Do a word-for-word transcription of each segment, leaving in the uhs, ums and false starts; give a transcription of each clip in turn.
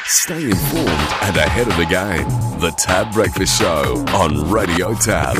Stay informed and ahead of the game. The Tab Breakfast Show on Radio Tab.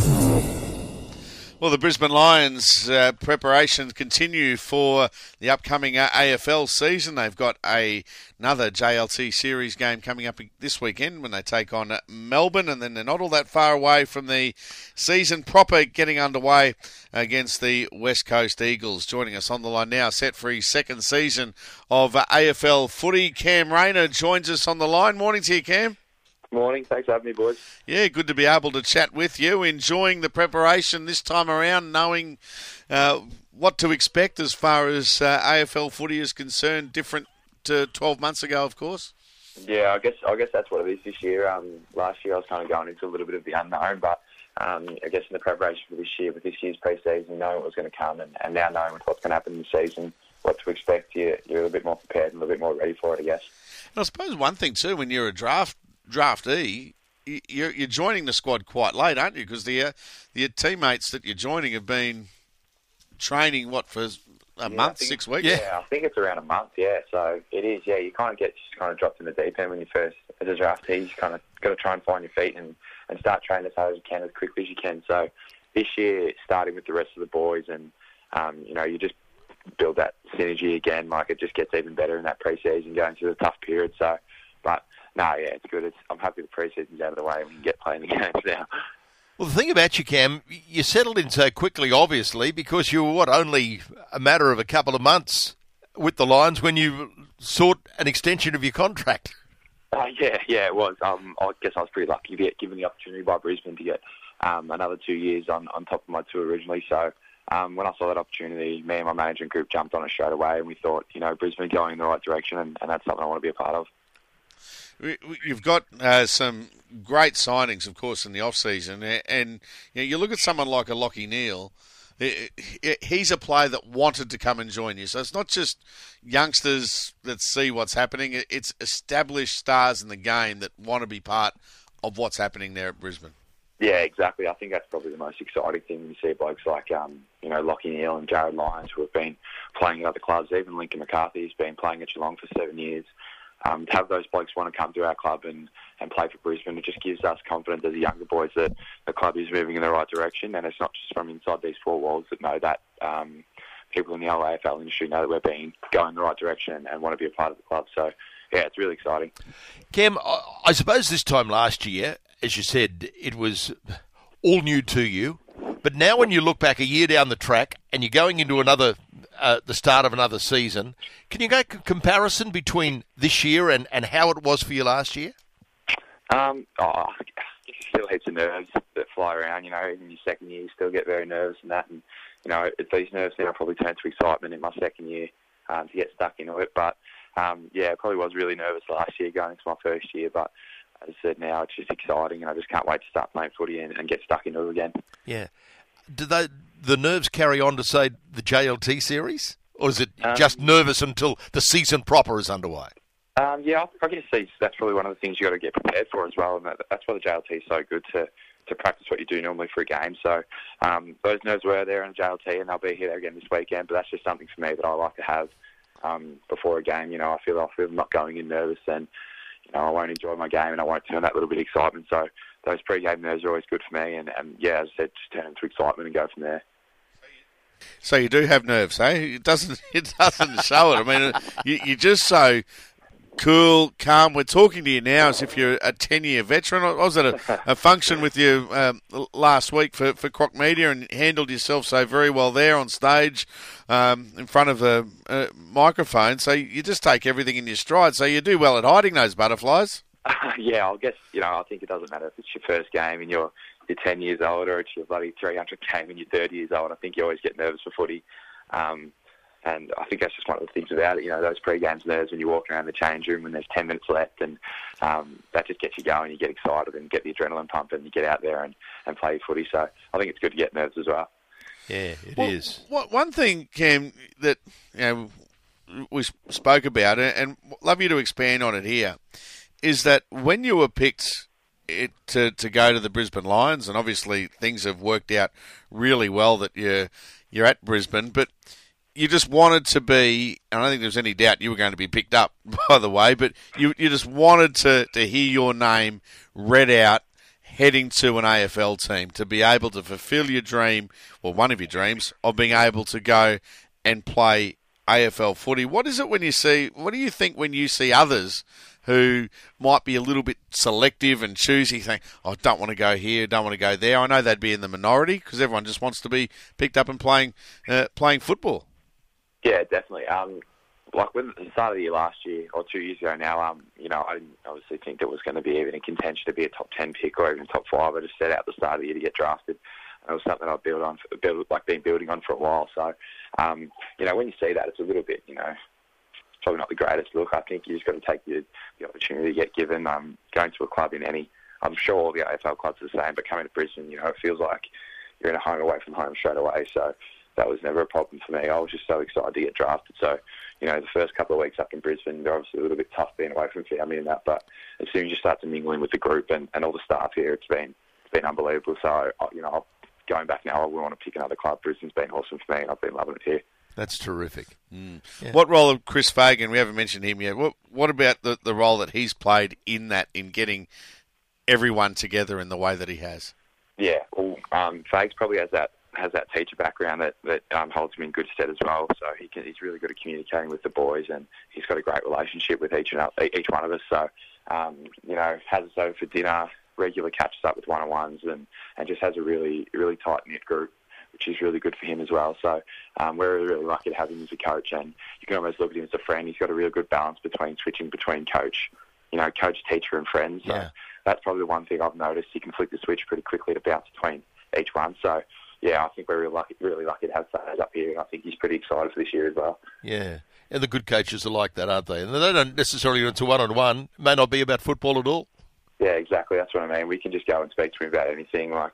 Well, the Brisbane Lions uh, preparations continue for the upcoming uh, A F L season. They've got a, another J L T series game coming up this weekend when they take on uh, Melbourne, and then they're not all that far away from the season proper getting underway against the West Coast Eagles. Joining us on the line now, set for his second season of uh, A F L footy, Cam Rayner joins us on the line. Morning to you, Cam. Morning. Thanks for having me, boys. Yeah, good to be able to chat with you. Enjoying the preparation this time around, knowing uh, what to expect as far as uh, A F L footy is concerned, different to twelve months ago, of course. Yeah, I guess I guess that's what it is this year. Um, last year I was kind of going into a little bit of the unknown, but um, I guess in the preparation for this year, with this year's pre-season, knowing what was going to come, and, and now knowing what's going to happen in the season, what to expect, you're, you're a little bit more prepared and a little bit more ready for it, I guess. And I suppose one thing too, when you're a draft draftee, you're, you're joining the squad quite late, aren't you? Because the uh, the teammates that you're joining have been training, what, for a yeah, month, six weeks? Yeah. yeah, I think it's around a month, yeah. So it is, yeah. You kind of get just kind of dropped in the deep end when you first, as a draftee, you kind of got to try and find your feet and, and start training as hard as you can, as quickly as you can. So this year, starting with the rest of the boys, and, um, you know, you just build that synergy again. Like, it just gets even better in that pre-season, going through the tough period. So, but... No, yeah, it's good. It's, I'm happy the pre-season's out of the way and we can get playing the games now. Well, the thing about you, Cam, you settled in so quickly, obviously, because you were, what, only a matter of a couple of months with the Lions when you sought an extension of your contract. Uh, yeah, yeah, it was. Um, I guess I was pretty lucky to get given the opportunity by Brisbane to get um, another two years on, on top of my two originally. So um, when I saw that opportunity, me and my management group jumped on it straight away, and we thought, you know, Brisbane going in the right direction, and, and that's something I want to be a part of. You've got uh, some great signings, of course, in the off-season, and you know, you look at someone like a Lachie Neale. He's a player that wanted to come and join you. So it's not just youngsters that see what's happening. It's established stars in the game that want to be part of what's happening there at Brisbane. Yeah, exactly. I think that's probably the most exciting thing when you see blokes like, um, you know, Lachie Neale and Jared Lyons, who have been playing at other clubs. Even Lincoln McCarthy has been playing at Geelong for seven years. Um, to have those blokes want to come to our club and, and play for Brisbane, it just gives us confidence as younger boys that the club is moving in the right direction, and it's not just from inside these four walls that know that um, people in the A F L industry know that we're being going in the right direction and, and want to be a part of the club. So, yeah, it's really exciting. Cam, I suppose this time last year, as you said, it was all new to you, but now when you look back a year down the track and you're going into another Uh, the start of another season, can you make a comparison between this year and, and how it was for you last year? Um, oh, there's still heaps of nerves that fly around, you know. In your second year, you still get very nervous and that. And, you know, these nerves now probably turn to excitement in my second year um, to get stuck into it. But, um, yeah, I probably was really nervous last year going into my first year. But as I said, now it's just exciting, and I just can't wait to start playing footy and, and get stuck into it again. Yeah. Do they, the nerves carry on to, say, the J L T series? Or is it um, just nervous until the season proper is underway? Um, yeah, I, I guess that's probably one of the things you've got to get prepared for as well. And that, that's why the J L T is so good, to, to practice what you do normally for a game. So um, those nerves were there in the J L T, and they'll be here again this weekend. But that's just something for me that I like to have um, before a game. You know, I feel, I feel I'm not going in nervous, and you know, I won't enjoy my game, and I won't turn that little bit of excitement. So those pre-game nerves are always good for me. And, and yeah, as I said, just turn into excitement and go from there. So you do have nerves, eh? It doesn't. It doesn't show it. I mean, you, you're just so cool, calm. We're talking to you now as if you're a ten-year veteran. I was at a, a function with you um, last week for, for Croc Media, and handled yourself so very well there on stage um, in front of a, a microphone. So you just take everything in your stride. So you do well at hiding those butterflies. Uh, yeah, I guess, you know, I think it doesn't matter if it's your first game and you're you're ten years old, or it's your bloody three hundred game and you're thirty years old. I think you always get nervous for footy. Um, and I think that's just one of the things about it, you know, those pre-games nerves when you walk around the change room when there's ten minutes left, and um, that just gets you going, you get excited and get the adrenaline pumping, and you get out there and, and play your footy. So I think it's good to get nerves as well. Yeah, it well, is. One thing, Cam, that you know we spoke about, and love you to expand on it here, is that when you were picked it, to to go to the Brisbane Lions, and obviously things have worked out really well that you're you're at Brisbane, but you just wanted to be, and I don't think there was any doubt you were going to be picked up, by the way, but you you just wanted to, to hear your name read out heading to an A F L team, to be able to fulfill your dream, well, one of your dreams, of being able to go and play A F L footy. What is it when you see, what do you think when you see others who might be a little bit selective and choosy, think, oh, I don't want to go here, don't want to go there? I know they'd be in the minority because everyone just wants to be picked up and playing uh, playing football. Yeah, definitely. Um, like when at the start of the year last year, or two years ago now, um, you know, I didn't obviously think there was going to be even in contention to be a top ten pick or even top five. I just set out at the start of the year to get drafted. And it was something I've built on, built, like been building on for a while. So, um, you know, when you see that, it's a little bit, you know, probably not the greatest look. I think you just got to take the, the opportunity to get given. Um, going to a club in any, I'm sure all the A F L clubs are the same, but coming to Brisbane, you know, it feels like you're in a home away from home straight away. So that was never a problem for me. I was just so excited to get drafted. So, you know, the first couple of weeks up in Brisbane, they're obviously a little bit tough being away from family and that, but as soon as you start to mingle in with the group and, and all the staff here, it's been it's been unbelievable. So, you know, going back now, I will want to pick another club. Brisbane's been awesome for me, and I've been loving it here. That's terrific. Mm. Yeah. What role of Chris Fagan? We haven't mentioned him yet. What What about the, the role that he's played in that, in getting everyone together in the way that he has? Yeah, well, um, Fags probably has that has that teacher background that that um, holds him in good stead as well. So he can, he's really good at communicating with the boys, and he's got a great relationship with each and each one of us. So um, you know, has us over for dinner, regular catches up with one-on-ones, and, and just has a really really tight knit group, which is really good for him as well. So um, we're really, really lucky to have him as a coach, and you can almost look at him as a friend. He's got a really good balance between switching between coach, you know, coach, teacher, and friend. So yeah. that's probably the one thing I've noticed. He can flick the switch pretty quickly to bounce between each one. So yeah, I think we're really lucky, really lucky to have Fags up here, and I think he's pretty excited for this year as well. Yeah, and the good coaches are like that, aren't they? And they don't necessarily go to one-on-one. It may not be about football at all. Yeah, exactly. That's what I mean. We can just go and speak to him about anything. Like,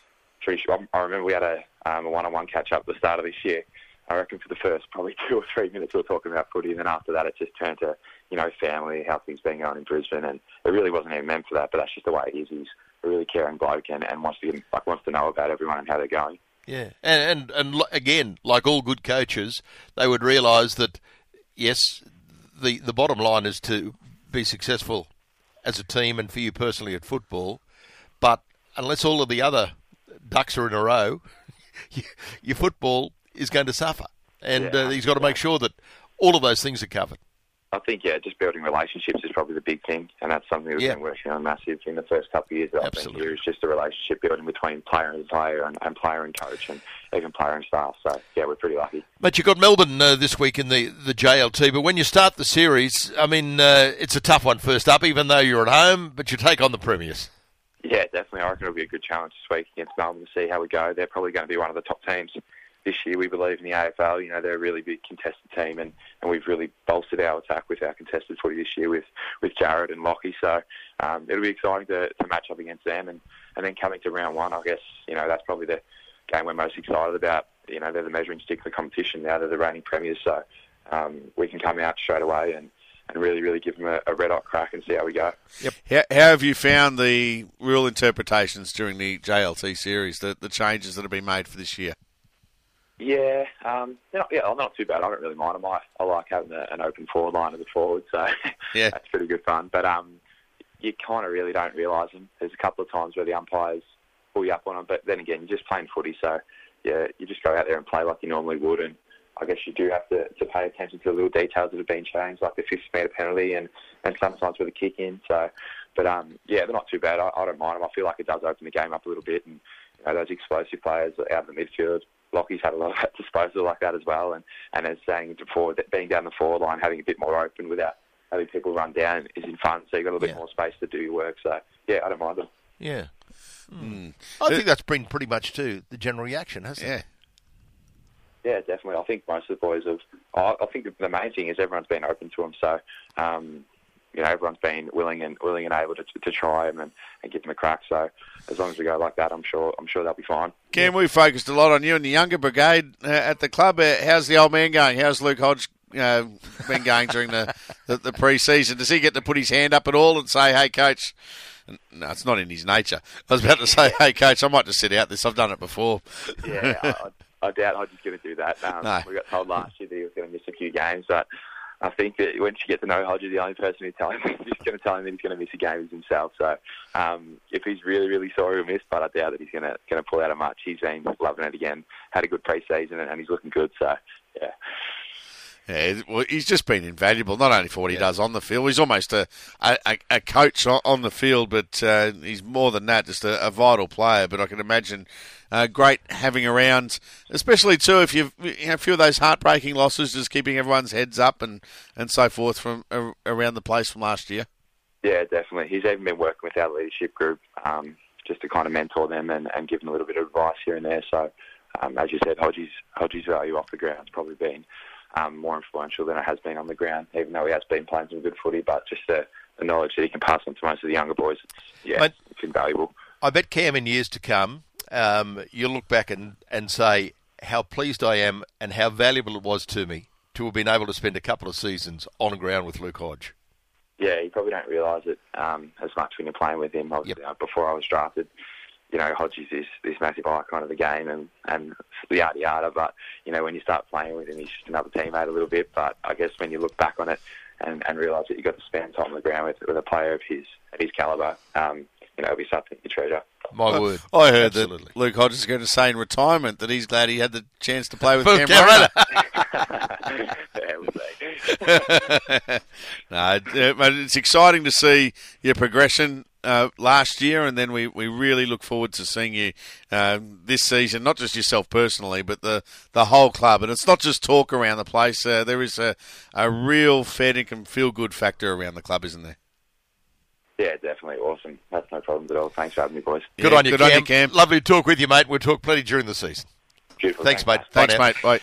I remember we had a, um, a one-on-one catch-up at the start of this year. I reckon for the first probably two or three minutes we were talking about footy, and then after that it just turned to, you know, family, how things been going in Brisbane, and it really wasn't even meant for that, but that's just the way he is. He's a really caring bloke and, and wants to like wants to know about everyone and how they're going. Yeah, and, and and again, like all good coaches, they would realise that, yes, the, the bottom line is to be successful as a team and for you personally at football, but unless all of the other ducks are in a row, your football is going to suffer. And yeah, uh, he's got to make sure that all of those things are covered. I think, yeah, just building relationships is probably the big thing, and that's something we've yeah. been working on massive in the first couple of years that Absolutely. I've been here, is just a relationship building between player and player and, and player and coach and even player and staff. So, yeah, we're pretty lucky. But you've got Melbourne uh, this week in the, the J L T, but when you start the series, I mean, uh, it's a tough one first up, even though you're at home, but you take on the Premiers. Yeah, definitely. I reckon it'll be a good challenge this week against Melbourne to see how we go. They're probably going to be one of the top teams this year, we believe, in the A F L. You know, they're a really big contested team, and, and we've really bolstered our attack with our contested footy this year with, with Jared and Lockie. So um, it'll be exciting to, to match up against them. And, and then coming to round one, I guess, you know, that's probably the game we're most excited about. You know, they're the measuring stick of the competition now. They're the reigning premiers. So um, we can come out straight away and, and really, really give them a, a red-hot crack and see how we go. Yep. How, how have you found the rule interpretations during the J L T series, the, the changes that have been made for this year? Yeah, um, not, yeah, not too bad. I don't really mind them. I, I like having a, an open forward line of the forward, so yeah. that's pretty good fun. But um, you kind of really don't realise them. There's a couple of times where the umpires pull you up on them, but then again, you're just playing footy, so yeah, you just go out there and play like you normally would, and I guess you do have to, to pay attention to the little details that have been changed, like the fifty metre penalty and, and sometimes with a kick in. So, but um, yeah, they're not too bad. I, I don't mind them. I feel like it does open the game up a little bit, and you know, those explosive players out in the midfield, Lockie's had a lot of that disposal like that as well, and, and as saying before, that being down the forward line, having a bit more open without having people run down is in fun, so you've got a little yeah. bit more space to do your work. So, yeah, I don't mind them. Yeah. Mm. I think that's been pretty much to the general reaction, hasn't yeah. it? Yeah, definitely. I think most of the boys have... I, I think the main thing is everyone's been open to them, so... Um, you know, everyone's been willing and willing and able to to try them and, and give them a crack. So as long as we go like that, I'm sure I'm sure they'll be fine. Cam, we focused a lot on you and the younger brigade uh, at the club. Uh, how's the old man going? How's Luke Hodge uh, been going during the, the, the pre-season? Does he get to put his hand up at all and say, hey, coach... No, it's not in his nature. I was about to say, hey, coach, I might just sit out this. I've done it before. yeah, I, I doubt Hodge's going to do that. Um, No. We got told last year that he was going to miss a few games, but I think that once you get to know Hodge, the only person who's telling him he's going to tell him that he's going to miss a game is himself. So um, if he's really, really sorry or missed, but I doubt that he's going to going to pull out a much. He's been loving it again. Had a good pre-season and, and he's looking good. So yeah. Yeah, well, he's just been invaluable, not only for what he does on the field. He's almost a a, a coach on the field, but uh, he's more than that, just a, a vital player. But I can imagine uh, great having around, especially too if you've you know, a few of those heartbreaking losses, just keeping everyone's heads up and, and so forth from uh, around the place from last year. Yeah, definitely. He's even been working with our leadership group um, just to kind of mentor them and, and give them a little bit of advice here and there. So, um, as you said, Hodge's, Hodge's value off the ground has probably been Um, more influential than it has been on the ground, even though he has been playing some good footy, but just the, the knowledge that he can pass on to most of the younger boys, it's, yeah, Mate, it's invaluable. I bet, Cam, in years to come, um, you'll look back and, and say how pleased I am and how valuable it was to me to have been able to spend a couple of seasons on ground with Luke Hodge. Yeah, you probably don't realise it um, as much when you're playing with him. I was, Yep. uh, before I was drafted, you know, Hodge is this, this massive icon of the game and, and yada yada, but, you know, when you start playing with him, he's just another teammate a little bit, but I guess when you look back on it and, and realise that you got to spend time on the ground with, with a player of his of his calibre, um, you know, it'll be something you treasure. My word. I heard Absolutely. that Luke Hodge is going to say in retirement that he's glad he had the chance to play with For Cam Rayner. Yeah, we'll see. No, it- but it's exciting to see your progression uh, last year, and then we, we really look forward to seeing you uh, this season, not just yourself personally, but the, the whole club. And it's not just talk around the place. Uh, there is a, a real fair and feel-good factor around the club, isn't there? Yeah, definitely. Awesome. That's no problems at all. Thanks for having me, boys. Good, Yeah, on you, good Cam. on you, Cam. Lovely to talk with you, mate. We'll talk plenty during the season. Beautiful. Thanks, mate. Bye Thanks, now. mate. Bye.